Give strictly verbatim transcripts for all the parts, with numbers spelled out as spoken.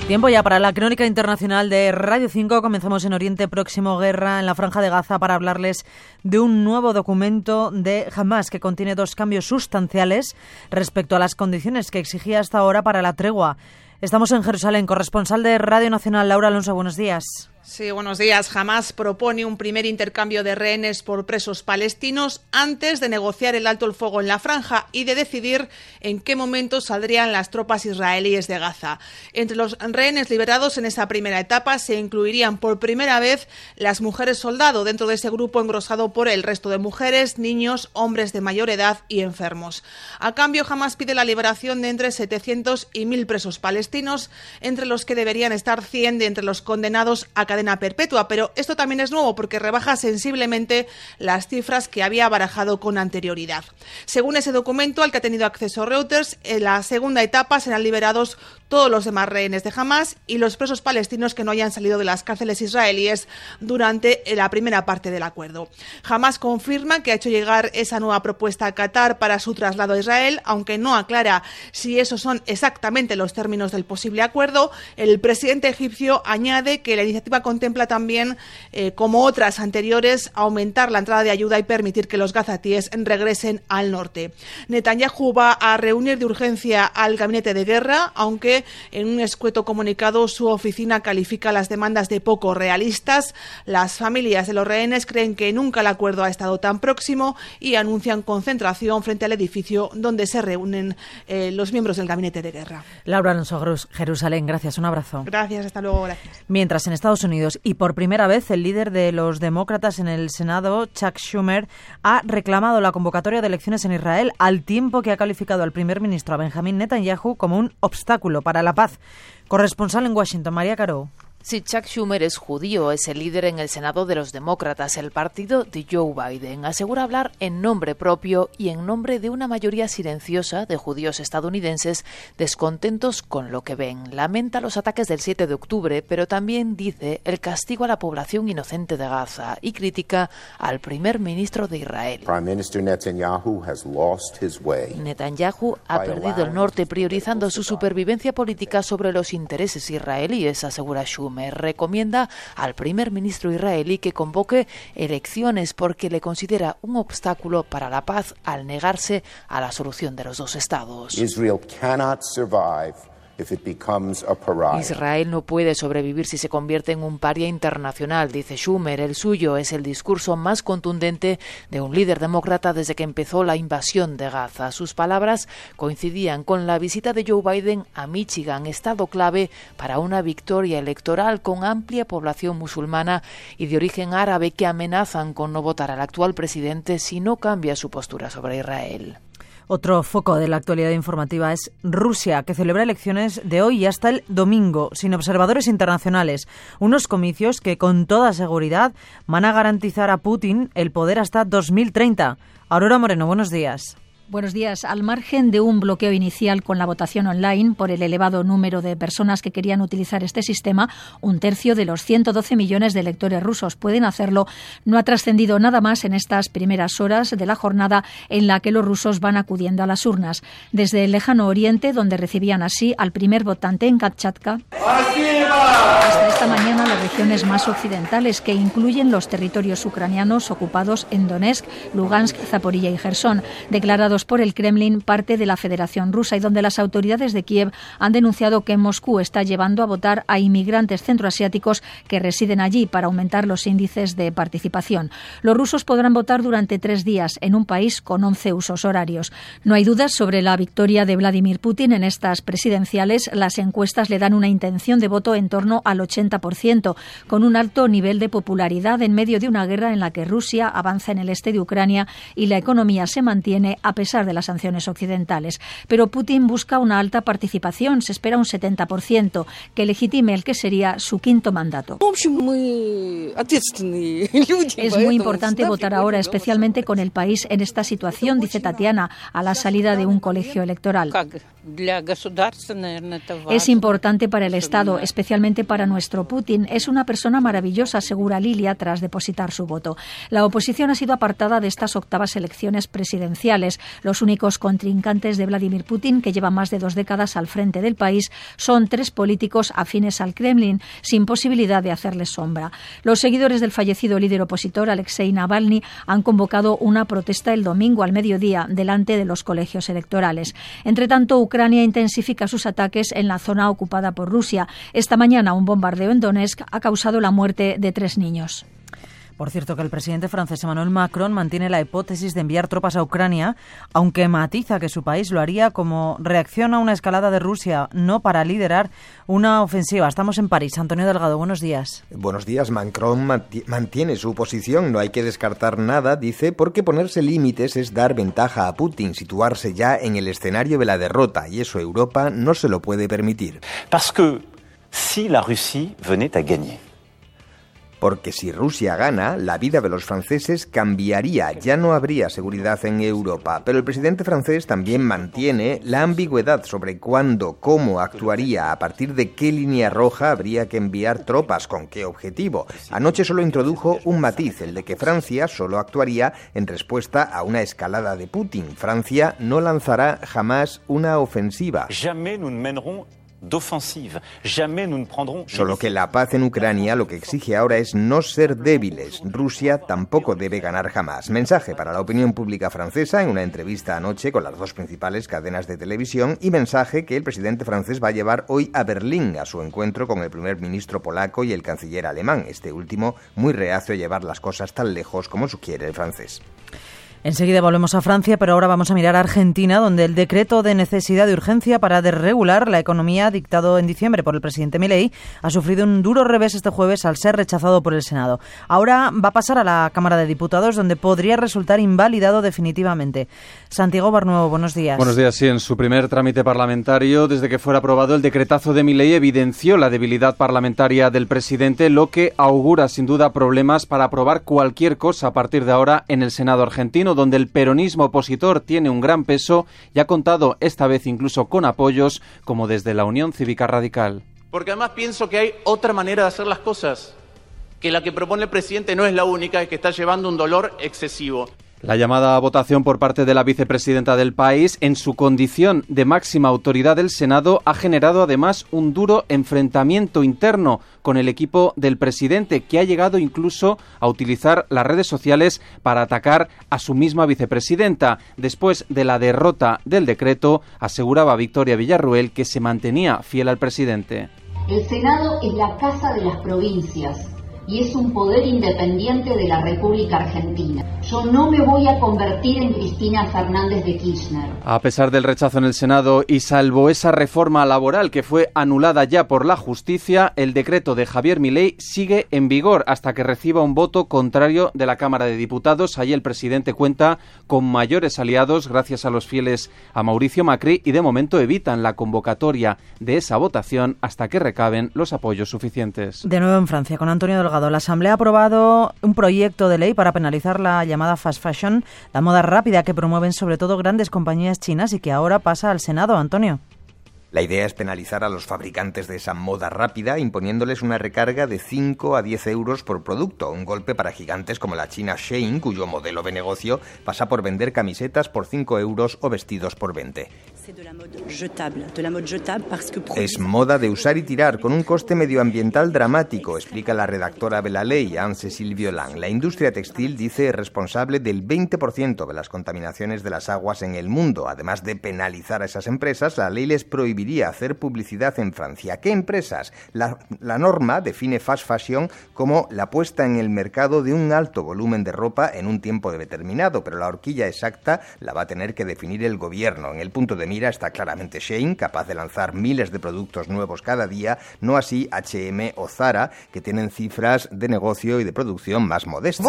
Tiempo ya para la crónica internacional de Radio cinco. Comenzamos en Oriente Próximo, guerra en la Franja de Gaza, para hablarles de un nuevo documento de Hamás que contiene dos cambios sustanciales respecto a las condiciones que exigía hasta ahora para la tregua. Estamos en Jerusalén. Corresponsal de Radio Nacional, Laura Alonso, buenos días. Sí, buenos días. Hamás propone un primer intercambio de rehenes por presos palestinos antes de negociar el alto el fuego en la franja y de decidir en qué momento saldrían las tropas israelíes de Gaza. Entre los rehenes liberados en esa primera etapa se incluirían por primera vez las mujeres soldado, dentro de ese grupo engrosado por el resto de mujeres, niños, hombres de mayor edad y enfermos. A cambio, Hamás pide la liberación de entre setecientos y mil presos palestinos, entre los que deberían estar cien de entre los condenados a cadena perpetua, pero esto también es nuevo porque rebaja sensiblemente las cifras que había barajado con anterioridad. Según ese documento al que ha tenido acceso Reuters, en la segunda etapa serán liberados todos los demás rehenes de Hamás y los presos palestinos que no hayan salido de las cárceles israelíes durante la primera parte del acuerdo. Hamás confirma que ha hecho llegar esa nueva propuesta a Qatar para su traslado a Israel, aunque no aclara si esos son exactamente los términos del posible acuerdo. El presidente egipcio añade que la iniciativa contempla también, eh, como otras anteriores, aumentar la entrada de ayuda y permitir que los gazatíes regresen al norte. Netanyahu va a reunir de urgencia al gabinete de guerra, aunque en un escueto comunicado su oficina califica las demandas de poco realistas. Las familias de los rehenes creen que nunca el acuerdo ha estado tan próximo y anuncian concentración frente al edificio donde se reúnen eh, los miembros del gabinete de guerra. Laura Alonso, Jerusalén, gracias, un abrazo. Gracias, hasta luego, gracias. Mientras en Estados Unidos, y por primera vez, el líder de los demócratas en el Senado, Chuck Schumer, ha reclamado la convocatoria de elecciones en Israel, al tiempo que ha calificado al primer ministro, a Benjamín Netanyahu, como un obstáculo para la paz. Corresponsal en Washington, María Caro. Si Chuck Schumer es judío, es el líder en el Senado de los demócratas, el partido de Joe Biden. Asegura hablar en nombre propio y en nombre de una mayoría silenciosa de judíos estadounidenses descontentos con lo que ven. Lamenta los ataques del siete de octubre, pero también dice el castigo a la población inocente de Gaza y critica al primer ministro de Israel. Netanyahu has lost his way. Netanyahu ha perdido el norte priorizando su supervivencia política sobre los intereses israelíes, asegura Schumer. Recomienda al primer ministro israelí que convoque elecciones porque le considera un obstáculo para la paz al negarse a la solución de los dos estados. Israel cannot survive if it becomes a pariah. Israel no puede sobrevivir si se convierte en un paria internacional, dice Schumer. El suyo es el discurso más contundente de un líder demócrata desde que empezó la invasión de Gaza. Sus palabras coincidían con la visita de Joe Biden a Michigan, estado clave para una victoria electoral con amplia población musulmana y de origen árabe que amenazan con no votar al actual presidente si no cambia su postura sobre Israel. Otro foco de la actualidad informativa es Rusia, que celebra elecciones de hoy y hasta el domingo, sin observadores internacionales. Unos comicios que, con toda seguridad, van a garantizar a Putin el poder hasta dos mil treinta. Aurora Moreno, buenos días. Buenos días. Al margen de un bloqueo inicial con la votación online por el elevado número de personas que querían utilizar este sistema, un tercio de los ciento doce millones de electores rusos pueden hacerlo. No ha trascendido nada más en estas primeras horas de la jornada en la que los rusos van acudiendo a las urnas. Desde el lejano oriente, donde recibían así al primer votante en Kamchatka, hasta esta mañana las regiones más occidentales, que incluyen los territorios ucranianos ocupados en Donetsk, Lugansk, Zaporilla y Jersón, declarados por el Kremlin parte de la Federación Rusa, y donde las autoridades de Kiev han denunciado que Moscú está llevando a votar a inmigrantes centroasiáticos que residen allí para aumentar los índices de participación. Los rusos podrán votar durante tres días en un país con once usos horarios. No hay dudas sobre la victoria de Vladimir Putin en estas presidenciales. Las encuestas le dan una intención de voto en torno al ochenta por ciento, con un alto nivel de popularidad en medio de una guerra en la que Rusia avanza en el este de Ucrania y la economía se mantiene a pesar de las sanciones occidentales. Pero Putin busca una alta participación, se espera un setenta por ciento, que legitime el que sería su quinto mandato. Es muy importante votar ahora, especialmente con el país en esta situación, dice Tatiana, a la salida de un colegio electoral. Es importante para el Estado, especialmente para nuestro Putin. Es una persona maravillosa, asegura Lilia tras depositar su voto. La oposición ha sido apartada de estas octavas elecciones presidenciales. Los únicos contrincantes de Vladimir Putin, que lleva más de dos décadas al frente del país, son tres políticos afines al Kremlin, sin posibilidad de hacerles sombra. Los seguidores del fallecido líder opositor, Alexei Navalny, han convocado una protesta el domingo al mediodía delante de los colegios electorales. Entre tanto, Ucrania intensifica sus ataques en la zona ocupada por Rusia. Esta mañana un bombardeo en Donetsk ha causado la muerte de tres niños. Por cierto, que el presidente francés Emmanuel Macron mantiene la hipótesis de enviar tropas a Ucrania, aunque matiza que su país lo haría como reacción a una escalada de Rusia, no para liderar una ofensiva. Estamos en París. Antonio Delgado, buenos días. Buenos días. Macron mantiene su posición. No hay que descartar nada, dice, porque ponerse límites es dar ventaja a Putin, situarse ya en el escenario de la derrota, y eso Europa no se lo puede permitir. Parce que si la Russie venait à gagner, Porque si Rusia gana, la vida de los franceses cambiaría, ya no habría seguridad en Europa. Pero el presidente francés también mantiene la ambigüedad sobre cuándo, cómo actuaría, a partir de qué línea roja habría que enviar tropas, con qué objetivo. Anoche solo introdujo un matiz, el de que Francia solo actuaría en respuesta a una escalada de Putin. Francia no lanzará jamás una ofensiva. Jamais nous ne mènerons d'offensive. Jamais nous ne prendrons... Solo que la paz en Ucrania lo que exige ahora es no ser débiles. Rusia tampoco debe ganar jamás. Mensaje para la opinión pública francesa en una entrevista anoche con las dos principales cadenas de televisión, y mensaje que el presidente francés va a llevar hoy a Berlín a su encuentro con el primer ministro polaco y el canciller alemán, este último muy reacio a llevar las cosas tan lejos como sugiere el francés. Enseguida volvemos a Francia, pero ahora vamos a mirar a Argentina, donde el decreto de necesidad de urgencia para desregular la economía dictado en diciembre por el presidente Milei ha sufrido un duro revés este jueves al ser rechazado por el Senado. Ahora va a pasar a la Cámara de Diputados, donde podría resultar invalidado definitivamente. Santiago Barnuevo, buenos días. Buenos días, sí. En su primer trámite parlamentario, desde que fuera aprobado el decretazo de Milei, evidenció la debilidad parlamentaria del presidente, lo que augura sin duda problemas para aprobar cualquier cosa a partir de ahora en el Senado argentino, donde el peronismo opositor tiene un gran peso y ha contado esta vez incluso con apoyos como desde la Unión Cívica Radical. Porque además pienso que hay otra manera de hacer las cosas, que la que propone el presidente no es la única, es que está llevando un dolor excesivo. La llamada a votación por parte de la vicepresidenta del país, en su condición de máxima autoridad del Senado, ha generado además un duro enfrentamiento interno con el equipo del presidente, que ha llegado incluso a utilizar las redes sociales para atacar a su misma vicepresidenta. Después de la derrota del decreto, aseguraba Victoria Villarruel que se mantenía fiel al presidente. El Senado es la casa de las provincias y es un poder independiente de la República Argentina. Yo no me voy a convertir en Cristina Fernández de Kirchner. A pesar del rechazo en el Senado y salvo esa reforma laboral que fue anulada ya por la justicia, el decreto de Javier Milei sigue en vigor hasta que reciba un voto contrario de la Cámara de Diputados. Allí el presidente cuenta con mayores aliados gracias a los fieles a Mauricio Macri, y de momento evitan la convocatoria de esa votación hasta que recaben los apoyos suficientes. De nuevo en Francia, con Antonio Delgado. La Asamblea ha aprobado un proyecto de ley para penalizar la llamada fast fashion, la moda rápida que promueven sobre todo grandes compañías chinas y que ahora pasa al Senado. Antonio. La idea es penalizar a los fabricantes de esa moda rápida, imponiéndoles una recarga de cinco a diez euros por producto, un golpe para gigantes como la china Shein, cuyo modelo de negocio pasa por vender camisetas por cinco euros o vestidos por veinte. Es moda de usar y tirar, con un coste medioambiental dramático, explica la redactora de la ley, Anne-Cécile Violin. La industria textil, dice, es responsable del veinte por ciento de las contaminaciones de las aguas en el mundo. Además de penalizar a esas empresas, la ley les prohibiría hacer publicidad en Francia. ¿Qué empresas? La, la norma define fast fashion como la puesta en el mercado de un alto volumen de ropa en un tiempo determinado, pero la horquilla exacta la va a tener que definir el gobierno. En el punto de mira está claramente Shein, capaz de lanzar miles de productos nuevos cada día, no así H y M o Zara, que tienen cifras de negocio y de producción más modestas.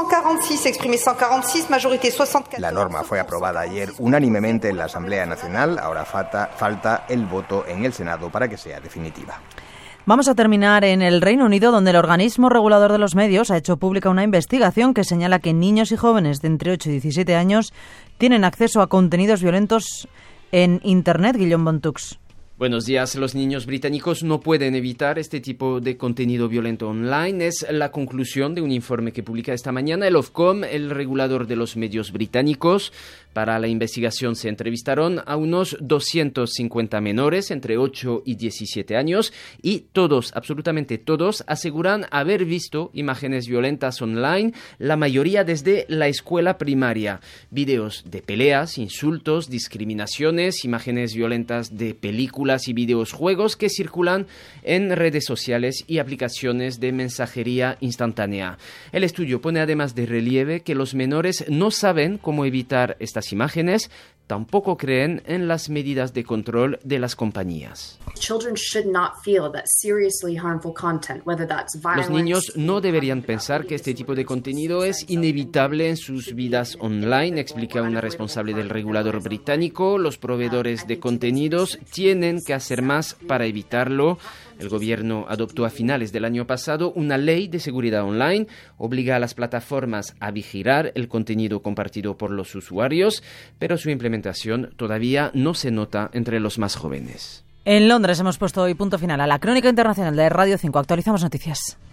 La norma fue aprobada ayer unánimemente en la Asamblea Nacional, ahora falta, falta el voto en el Senado para que sea definitiva. Vamos a terminar en el Reino Unido, donde el organismo regulador de los medios ha hecho pública una investigación que señala que niños y jóvenes de entre ocho y diecisiete años tienen acceso a contenidos violentos en Internet. Guillaume Bontux. Buenos días. Los niños británicos no pueden evitar este tipo de contenido violento online. Es la conclusión de un informe que publica esta mañana el Ofcom, el regulador de los medios británicos. Para la investigación se entrevistaron a unos doscientos cincuenta menores entre ocho y diecisiete años y todos, absolutamente todos, aseguran haber visto imágenes violentas online, la mayoría desde la escuela primaria. Videos de peleas, insultos, discriminaciones, imágenes violentas de películas y videojuegos que circulan en redes sociales y aplicaciones de mensajería instantánea. El estudio pone además de relieve que los menores no saben cómo evitar estas imágenes, tampoco creen en las medidas de control de las compañías. Los niños no deberían pensar que este tipo de contenido es inevitable en sus vidas online, explica una responsable del regulador británico. Los proveedores de contenidos tienen que hacer más para evitarlo. El gobierno adoptó a finales del año pasado una ley de seguridad online, obliga a las plataformas a vigilar el contenido compartido por los usuarios, pero su implementación todavía no se nota entre los más jóvenes. En Londres hemos puesto hoy punto final a la crónica internacional de Radio cinco. Actualizamos noticias.